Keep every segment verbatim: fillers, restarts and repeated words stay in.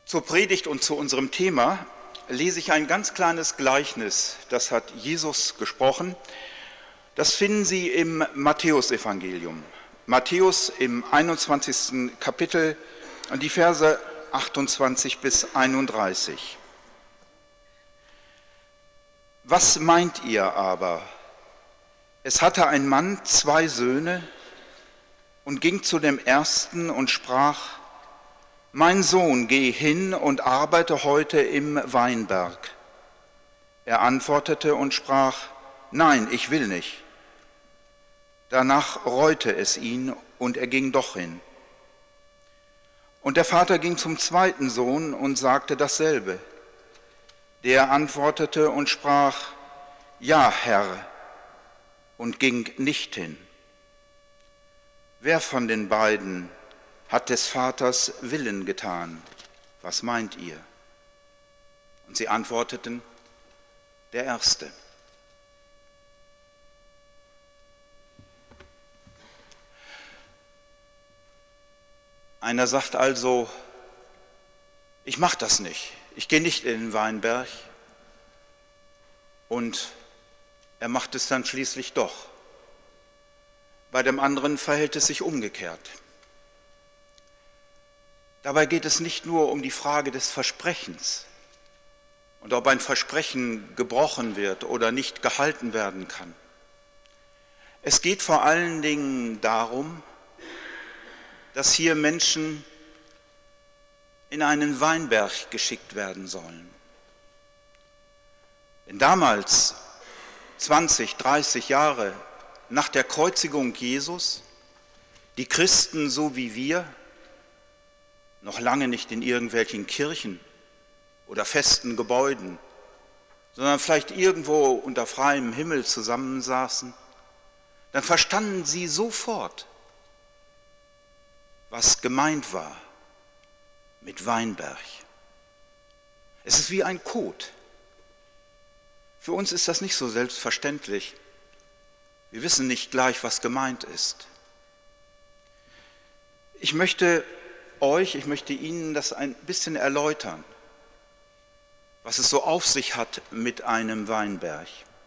Zur Predigt und zu unserem Thema lese ich ein ganz kleines Gleichnis, das hat Jesus gesprochen. Das finden Sie im Matthäusevangelium. Matthäus im einundzwanzigsten Kapitel, die Verse achtundzwanzig bis einunddreißig. Was meint ihr aber? Es hatte ein Mann zwei Söhne und ging zu dem ersten und sprach: Mein Sohn, geh hin und arbeite heute im Weinberg. Er antwortete und sprach: Nein, ich will nicht. Danach reute es ihn und er ging doch hin. Und der Vater ging zum zweiten Sohn und sagte dasselbe. Der antwortete und sprach: Ja, Herr, und ging nicht hin. Wer von den beiden hat des Vaters Willen getan? Was meint ihr? Und sie antworteten: Der Erste. Einer sagt also: Ich mache das nicht, ich gehe nicht in den Weinberg. Und er macht es dann schließlich doch. Bei dem anderen verhält es sich umgekehrt. Dabei geht es nicht nur um die Frage des Versprechens und ob ein Versprechen gebrochen wird oder nicht gehalten werden kann. Es geht vor allen Dingen darum, dass hier Menschen in einen Weinberg geschickt werden sollen. Denn damals, zwanzig, dreißig Jahre nach der Kreuzigung Jesus, die Christen so wie wir, noch lange nicht in irgendwelchen Kirchen oder festen Gebäuden, sondern vielleicht irgendwo unter freiem Himmel zusammensaßen, dann verstanden sie sofort, was gemeint war mit Weinberg. Es ist wie ein Code. Für uns ist das nicht so selbstverständlich. Wir wissen nicht gleich, was gemeint ist. Ich möchte euch, ich möchte Ihnen das ein bisschen erläutern, was es so auf sich hat mit einem Weinberg.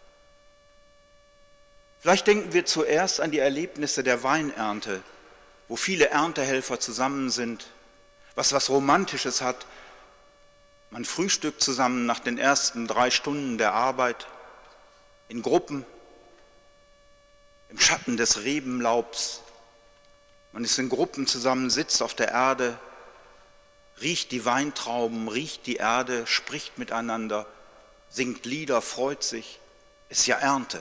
Vielleicht denken wir zuerst an die Erlebnisse der Weinernte, wo viele Erntehelfer zusammen sind, was was Romantisches hat. Man frühstückt zusammen nach den ersten drei Stunden der Arbeit, in Gruppen, im Schatten des Rebenlaubs. Man ist in Gruppen zusammen, sitzt auf der Erde, riecht die Weintrauben, riecht die Erde, spricht miteinander, singt Lieder, freut sich. Ist ja Ernte.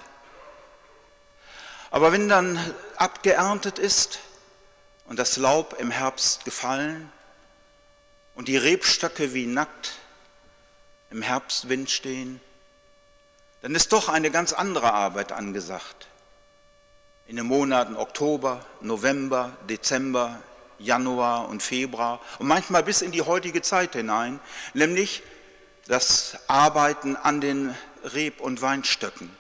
Aber wenn dann abgeerntet ist und das Laub im Herbst gefallen und die Rebstöcke wie nackt im Herbstwind stehen, dann ist doch eine ganz andere Arbeit angesagt. In den Monaten Oktober, November, Dezember, Januar und Februar und manchmal bis in die heutige Zeit hinein, nämlich das Arbeiten an den Reb- und Weinstöcken.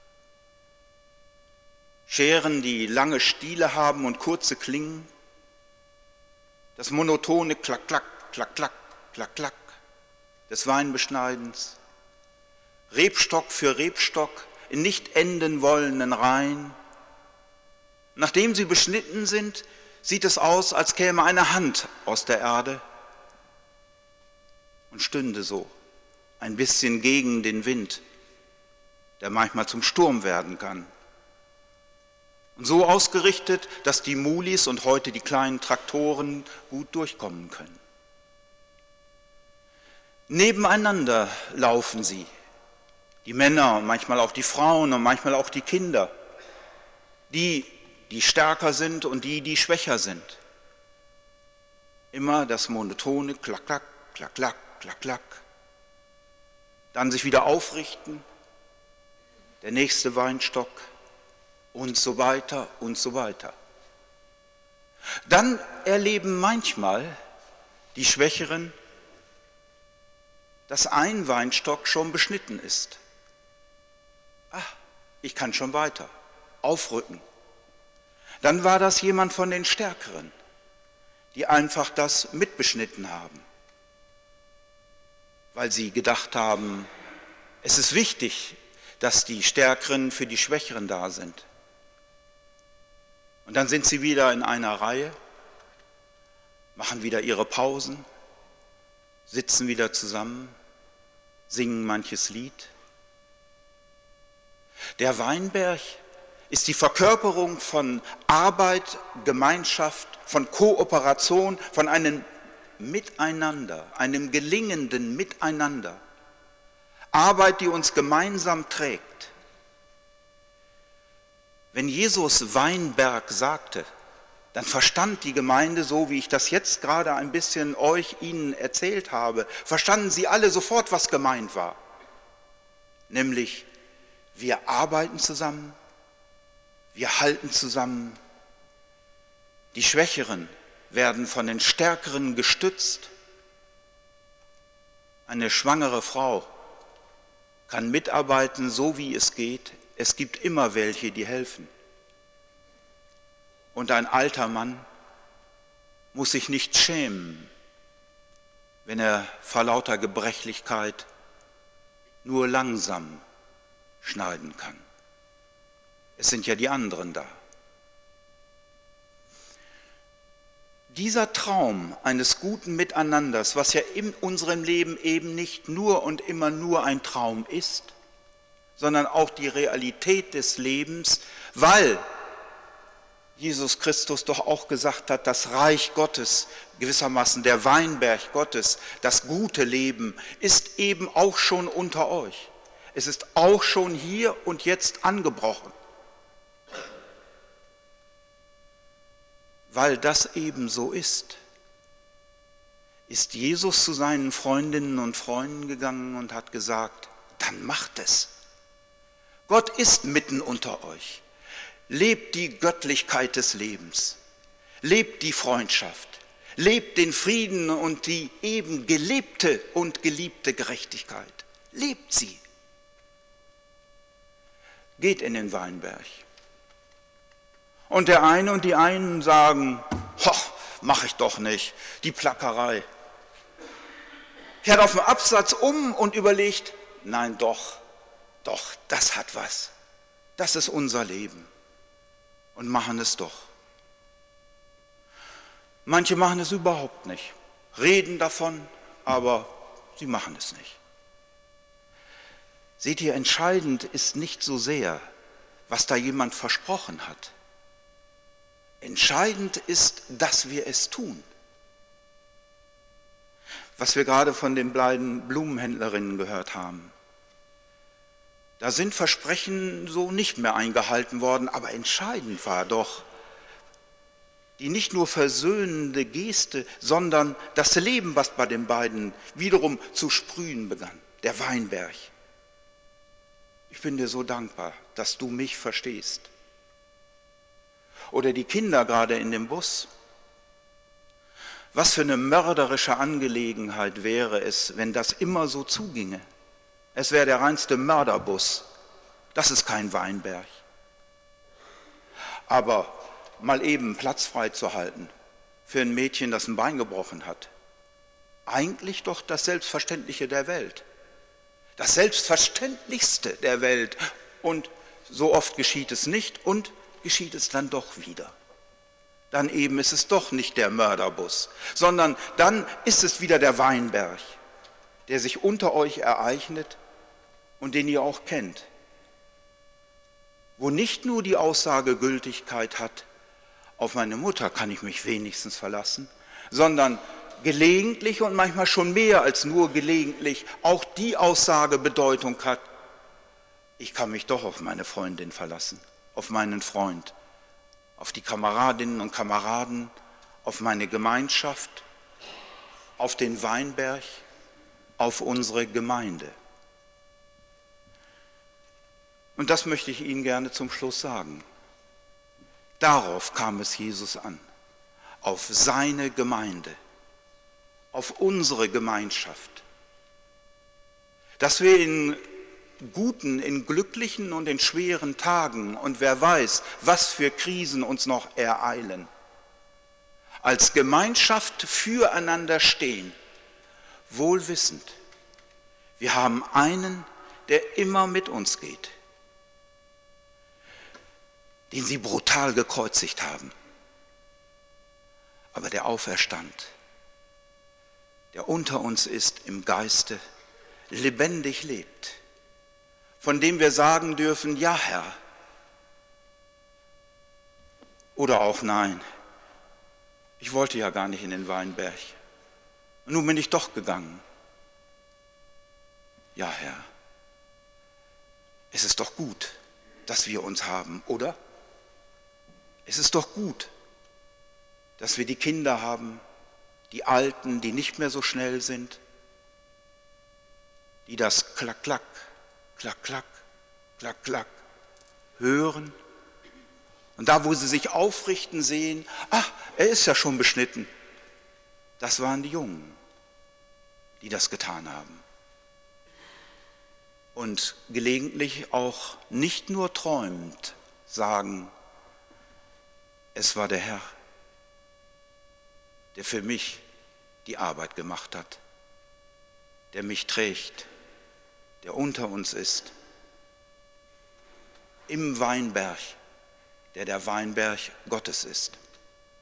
Scheren, die lange Stiele haben und kurze Klingen, das monotone Klack, Klack, Klack, Klack, Klack, Klack des Weinbeschneidens, Rebstock für Rebstock in nicht enden wollenden Reihen. Nachdem sie beschnitten sind, sieht es aus, als käme eine Hand aus der Erde und stünde so ein bisschen gegen den Wind, der manchmal zum Sturm werden kann. Und so ausgerichtet, dass die Mulis und heute die kleinen Traktoren gut durchkommen können. Nebeneinander laufen sie, die Männer und manchmal auch die Frauen und manchmal auch die Kinder, die, die stärker sind und die, die schwächer sind. Immer das monotone Klack, Klack, Klack, Klack, Klack, Klack. Dann sich wieder aufrichten, der nächste Weinstock und so weiter und so weiter. Dann erleben manchmal die Schwächeren, dass ein Weinstock schon beschnitten ist. Ah, ich kann schon weiter, aufrücken. Dann war das jemand von den Stärkeren, die einfach das mitbeschnitten haben. weil sie gedacht haben, es ist wichtig, dass die Stärkeren für die Schwächeren da sind. Und dann sind sie wieder in einer Reihe, machen wieder ihre Pausen, sitzen wieder zusammen, singen manches Lied. Der Weinberg ist die Verkörperung von Arbeit, Gemeinschaft, von Kooperation, von einem Miteinander, einem gelingenden Miteinander. Arbeit, die uns gemeinsam trägt. Wenn Jesus Weinberg sagte, dann verstand die Gemeinde, so wie ich das jetzt gerade ein bisschen euch, Ihnen erzählt habe, verstanden sie alle sofort, was gemeint war. Nämlich, wir arbeiten zusammen, wir halten zusammen, die Schwächeren werden von den Stärkeren gestützt. Eine schwangere Frau kann mitarbeiten, so wie es geht. Es gibt immer welche, die helfen. Und ein alter Mann muss sich nicht schämen, wenn er vor lauter Gebrechlichkeit nur langsam schneiden kann. Es sind ja die anderen da. Dieser Traum eines guten Miteinanders, was ja in unserem Leben eben nicht nur und immer nur ein Traum ist, sondern auch die Realität des Lebens, weil Jesus Christus doch auch gesagt hat, das Reich Gottes, gewissermaßen der Weinberg Gottes, das gute Leben, ist eben auch schon unter euch. Es ist auch schon hier und jetzt angebrochen. Weil das eben so ist, ist Jesus zu seinen Freundinnen und Freunden gegangen und hat gesagt, dann macht es. Gott ist mitten unter euch. Lebt die Göttlichkeit des Lebens. Lebt die Freundschaft. Lebt den Frieden und die eben gelebte und geliebte Gerechtigkeit. Lebt sie. Geht in den Weinberg. Und der eine und die einen sagen, mach ich doch nicht, die Plackerei. Kehrt auf den Absatz um und überlegt, nein doch, doch, das hat was. Das ist unser Leben. Und machen es doch. Manche machen es überhaupt nicht, reden davon, aber sie machen es nicht. Seht ihr, entscheidend ist nicht so sehr, was da jemand versprochen hat. Entscheidend ist, dass wir es tun. Was wir gerade von den beiden Blumenhändlerinnen gehört haben. Da sind Versprechen so nicht mehr eingehalten worden, aber entscheidend war doch die nicht nur versöhnende Geste, sondern das Leben, was bei den beiden wiederum zu sprühen begann, der Weinberg. Ich bin dir so dankbar, dass du mich verstehst. Oder die Kinder gerade in dem Bus. Was für eine mörderische Angelegenheit wäre es, wenn das immer so zuginge. Es wäre der reinste Mörderbus. Das ist kein Weinberg. Aber mal eben Platz frei zu halten für ein Mädchen, das ein Bein gebrochen hat. Eigentlich doch das Selbstverständliche der Welt. Das Selbstverständlichste der Welt. Und so oft geschieht es nicht und geschieht es dann doch wieder. Dann eben ist es doch nicht der Mörderbus, sondern dann ist es wieder der Weinberg, der sich unter euch ereignet und den ihr auch kennt, wo nicht nur die Aussage Gültigkeit hat, auf meine Mutter kann ich mich wenigstens verlassen, sondern gelegentlich und manchmal schon mehr als nur gelegentlich auch die Aussage Bedeutung hat, ich kann mich doch auf meine Freundin verlassen, auf meinen Freund, auf die Kameradinnen und Kameraden, auf meine Gemeinschaft, auf den Weinberg, auf unsere Gemeinde. Und das möchte ich Ihnen gerne zum Schluss sagen. Darauf kam es Jesus an, auf seine Gemeinde, auf unsere Gemeinschaft, dass wir in guten, in glücklichen und in schweren Tagen und wer weiß, was für Krisen uns noch ereilen, als Gemeinschaft füreinander stehen, wohl wissend, Wir haben einen, der immer mit uns geht, den sie brutal gekreuzigt haben, aber der auferstand, der unter uns ist im Geiste, lebendig lebt, von dem wir sagen dürfen, ja Herr, oder auch nein, ich wollte ja gar nicht in den Weinberg, nun bin ich doch gegangen. Ja Herr, es ist doch gut, dass wir uns haben, oder? Es ist doch gut, dass wir die Kinder haben, die Alten, die nicht mehr so schnell sind, die das Klack, Klack, Klack, Klack, Klack, Klack hören. Und da, wo sie sich aufrichten, sehen, ach, er ist ja schon beschnitten. Das waren die Jungen, die das getan haben. Und gelegentlich auch nicht nur träumend sagen, es war der Herr, der für mich die Arbeit gemacht hat, der mich trägt, der unter uns ist, im Weinberg, der der Weinberg Gottes ist.